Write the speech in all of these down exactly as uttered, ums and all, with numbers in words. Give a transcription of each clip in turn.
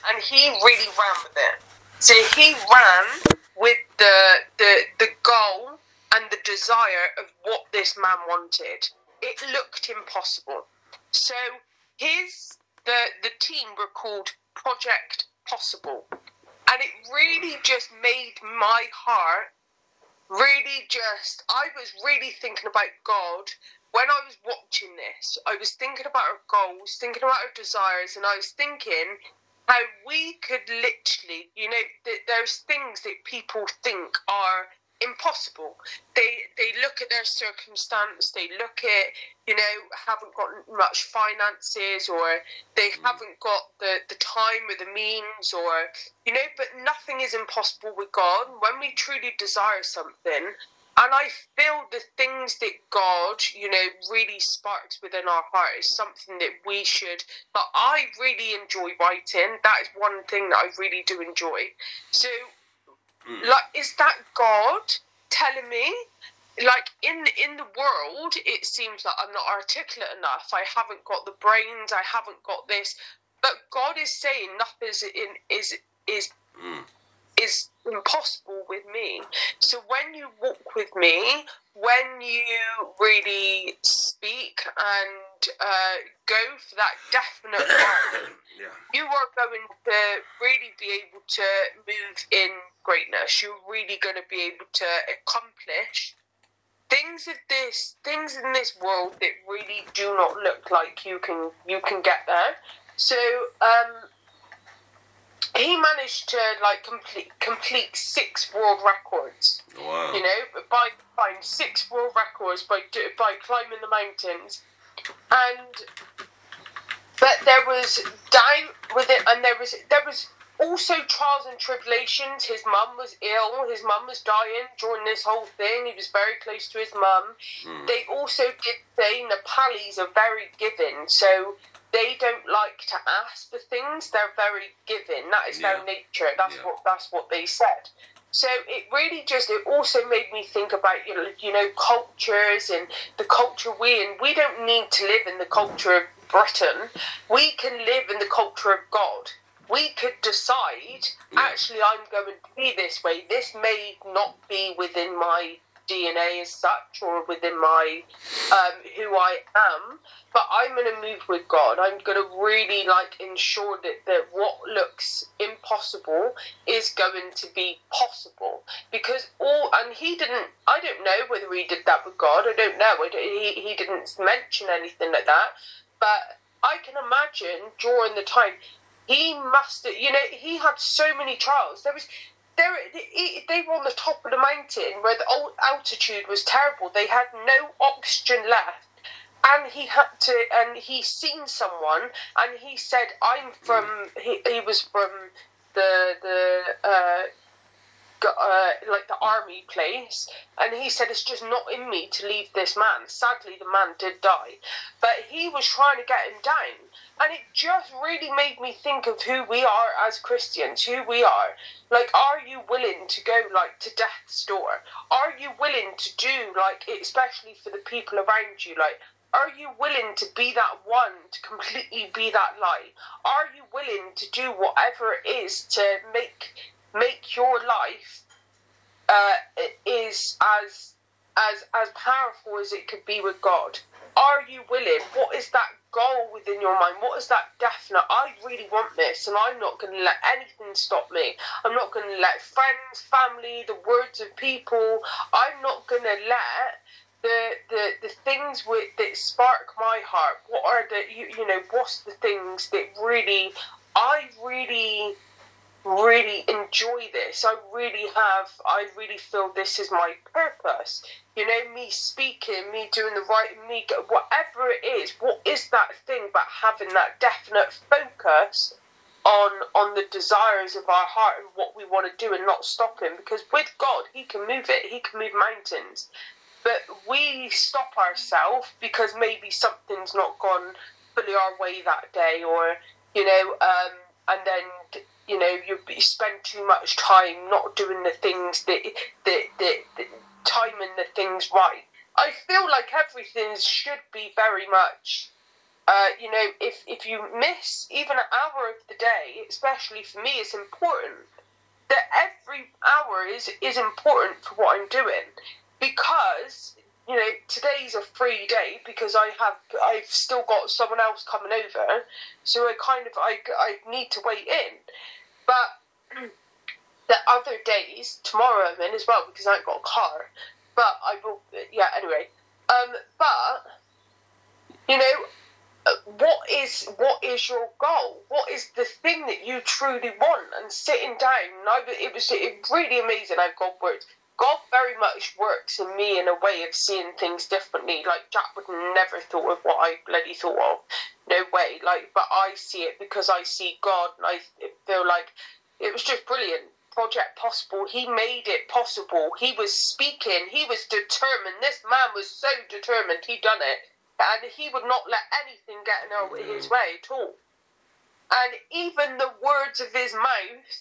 and he really ran with it. So he ran with the the the goal and the desire of what this man wanted. It looked impossible. So his the the team were called Project Possible, and it really just made my heart really just. I was really thinking about God. When I was watching this, I was thinking about our goals, thinking about our desires, and I was thinking how we could literally, you know, th- there's things that people think are impossible. They they look at their circumstance, they look at, you know, haven't got much finances, or they haven't got the, the time or the means, or, you know, but nothing is impossible with God. When we truly desire something, and I feel the things that God, you know, really sparks within our heart is something that we should, but I really enjoy writing. That is one thing that I really do enjoy. So, mm. like, is that God telling me, like, in, in the world, it seems like I'm not articulate enough. I haven't got the brains, I haven't got this, but God is saying nothing is, in, is, is, mm. is impossible with me. So when you walk with me, when you really speak and uh, go for that definite goal, yeah. you are going to really be able to move in greatness. You're really going to be able to accomplish things of this, things in this world that really do not look like you can you can get there. So. Um, He managed to like complete complete six world records. Wow! You know, by by six world records by by climbing the mountains, and but there was doubt with it, and there was there was also trials and tribulations. His mum was ill. His mum was dying during this whole thing. He was very close to his mum. Mm. They also did say Nepalis are very giving, so. They don't like to ask for things. They're very giving. That is yeah. their nature. That's yeah. what that's what they said. So it really just it also made me think about you know, you know cultures and the culture we in. We don't need to live in the culture of Britain. We can live in the culture of God. We could decide yeah. actually I'm going to be this way. This may not be within my D N A as such, or within my um, who I am, but I'm going to move with God. I'm going to really like ensure that, that what looks impossible is going to be possible, because all and he didn't. I don't know whether he did that with God. I don't know. I don't, he he didn't mention anything like that, but I can imagine during the time he must. You know, he had so many trials. There was. They were on the top of the mountain where the altitude was terrible. They had no oxygen left, and he had to. And he seen someone, and he said, "I'm from." He, he was from the the uh, uh, like the army place, and he said, "It's just not in me to leave this man." Sadly, the man did die, but he was trying to get him down. And it just really made me think of who we are as Christians, who we are. Like, are you willing to go, like, to death's door? Are you willing to do, like, especially for the people around you, like, are you willing to be that one, to completely be that light? Are you willing to do whatever it is to make make your life uh, is as as as powerful as it could be with God? Are you willing? What is that goal within your mind? What is that definite? I really want this, and I'm not going to let anything stop me. I'm not going to let friends, family, the words of people. I'm not going to let the the the things with, that spark my heart. What are the you, you know? What's the things that really I really. really enjoy this. I really have, I really feel this is my purpose. You know, me speaking, me doing the right, me, whatever it is, what is that thing about having that definite focus on on the desires of our heart and what we want to do and not stopping? Because with God, he can move it, he can move mountains. But we stop ourselves because maybe something's not gone fully our way that day, or, you know, um, and then... You know, you spend too much time not doing the things that, that, that, that timing the things right. I feel like everything should be very much Uh, you know, if, if you miss even an hour of the day, especially for me, it's important that every hour is, is important for what I'm doing. Because, you know, today's a free day because I have, I've still got someone else coming over. So I kind of, I, I need to wait in. But the other days, tomorrow I'm in as well because I ain't got a car. But I will, yeah, anyway. Um, but, you know, what is what is your goal? What is the thing that you truly want? And sitting down, I, it was it really amazing how God works. God very much works in me in a way of seeing things differently. Like, Jack would never thought of what I bloody thought of. No way. Like, but I see it because I see God, and I feel like it was just brilliant. Project Possible. He made it possible. He was speaking. He was determined. This man was so determined. He done it. And he would not let anything get in his way at all. And even the words of his mouth,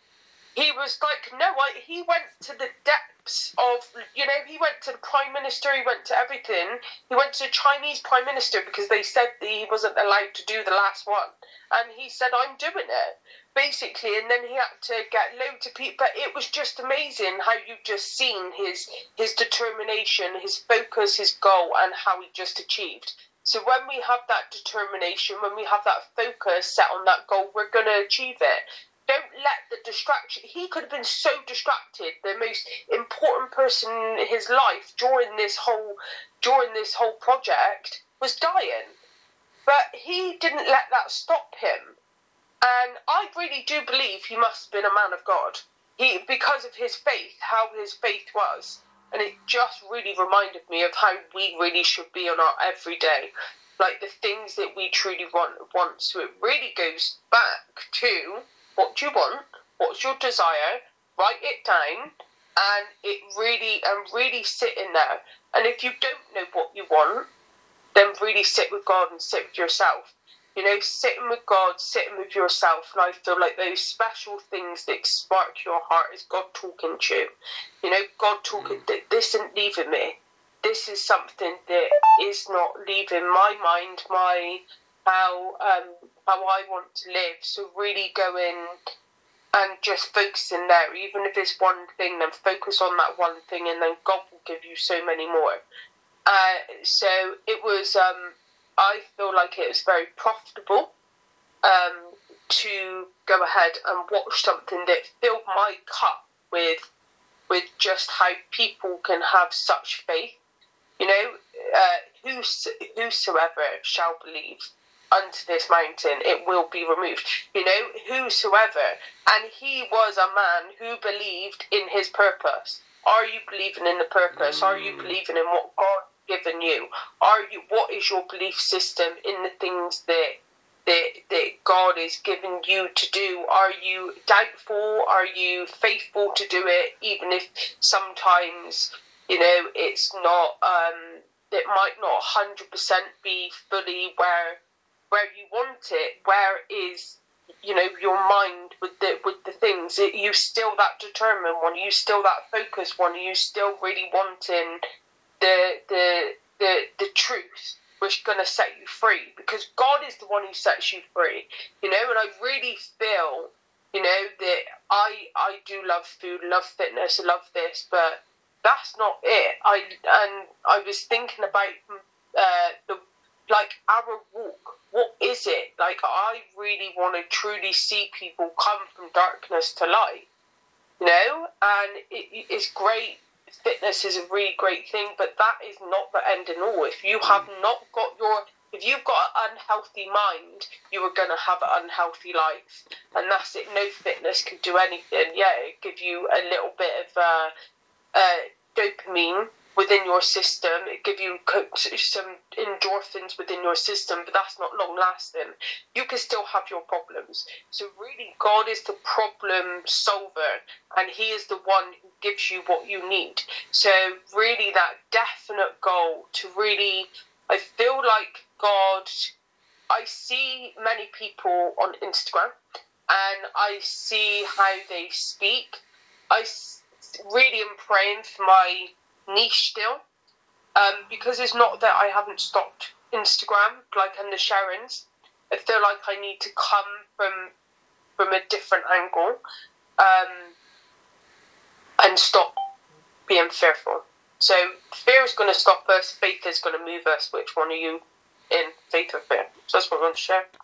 he was like, no, I, he went to the depths of, you know, he went to the Prime Minister, he went to everything. He went to the Chinese Prime Minister because they said that he wasn't allowed to do the last one. And he said, I'm doing it, basically. And then he had to get loads of people. But it was just amazing how you just seen his his determination, his focus, his goal, and how he just achieved. So when we have that determination, when we have that focus set on that goal, we're going to achieve it. Don't let the distraction... He could have been so distracted. The most important person in his life during this whole during this whole project was dying. But he didn't let that stop him. And I really do believe he must have been a man of God. He, because of his faith, how his faith was. And it just really reminded me of how we really should be on our everyday. Like the things that we truly want. want. So it really goes back to what do you want, what's your desire, write it down, and it really, and really sit in there. And if you don't know what you want, then really sit with God and sit with yourself. You know, sitting with God, sitting with yourself, and I feel like those special things that spark your heart is God talking to you. You know, God talking, that this isn't leaving me. This is something that is not leaving my mind, my, how, um, how I want to live. So really go in and just focusing there. Even if it's one thing, then focus on that one thing, and then God will give you so many more. Uh, so it was, um, I feel like it was very profitable um, to go ahead and watch something that filled my cup with with just how people can have such faith. You know, uh, whos, whosoever shall believe unto this mountain, it will be removed. You know, whosoever. And he was a man who believed in his purpose. Are you believing in the purpose? Are you believing in what God given you? Are you, what is your belief system in the things that that that God is giving you to do? Are you doubtful? Are you faithful to do it, even if sometimes, you know, it's not, um, it might not one hundred percent be fully where where you want it? Where is, you know, your mind with the with the things? Are you still that determined one? Are you still that focused one? Are you still really wanting the the the the truth, which is going to set you free? Because God is the one who sets you free, you know. And I really feel, you know, that I I do love food, love fitness, love this, but that's not it. I and I was thinking about uh, the like our walk. What is it? Like, I really want to truly see people come from darkness to light, you know. And it, it's great. Fitness is a really great thing, but that is not the end and all. If you have not got your, if you've got an unhealthy mind, you are going to have an unhealthy life, and that's it. No fitness can do anything. Yeah, it give you a little bit of uh, uh, dopamine within your system. It give you some endorphins within your system, but that's not long lasting. You can still have your problems. So really, God is the problem solver, and he is the one who gives you what you need. So really, that definite goal to really, I feel like God, I see many people on Instagram, and I see how they speak. I really am praying for my niche still, um, because it's not that I haven't stopped Instagram, like in the Sharons, I feel like I need to come from from a different angle, um, and stop being fearful. So fear is going to stop us, faith is going to move us. Which one are you in, faith or fear? So that's what I want to share.